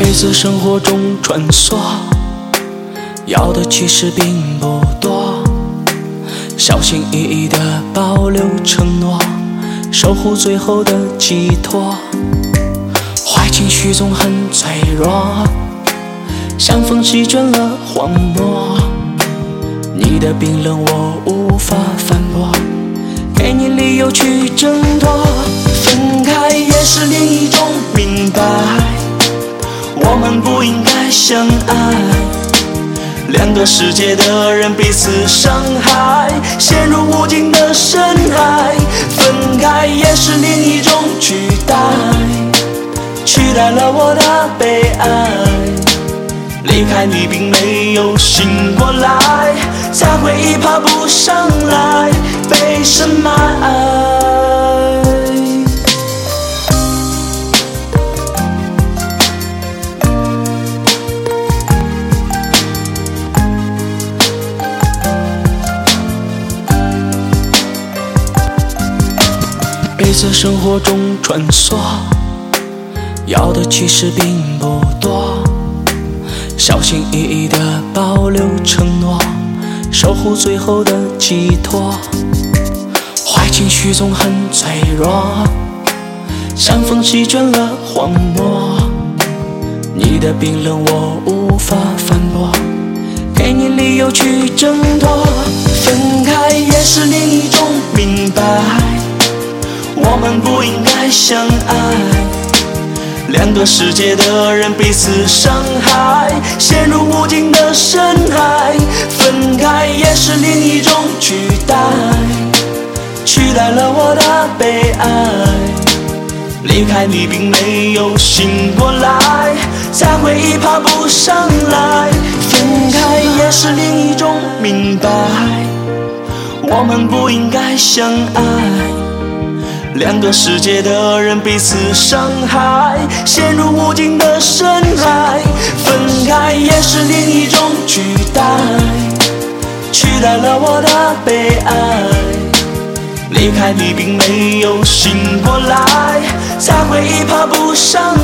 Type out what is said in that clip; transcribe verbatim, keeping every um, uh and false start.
每次生活中穿梭，要的其实并不多，小心翼翼地保留承诺，守护最后的寄托。坏情绪总很脆弱，像风席卷了荒漠，你的冰冷我无法反驳，给你理由去挣脱。分开也是另一种明白，我们不应该相爱，两个世界的人彼此伤害，陷入无尽的深海。分开也是另一种取代，取代了我的悲哀，离开你并没有醒过来，才会爬不上来，被深埋。每次生活中穿梭，要的其实并不多，小心翼翼地保留承诺，守护最后的寄托。坏情绪总很脆弱，像风席卷了荒漠，你的冰冷我无法反驳，给你理由去挣脱。分开也是另一种明白，我们不应该相爱，两个世界的人彼此伤害，陷入无尽的深海。分开也是另一种取代，取代了我的悲哀，离开你并没有醒过来，才会爬不上来。分开也是另一种明白，我们不应该相爱，两个世界的人彼此伤害，陷入无尽的深海。分开也是另一种取代，取代了我的悲哀，离开你并没有醒过来，才会爬不上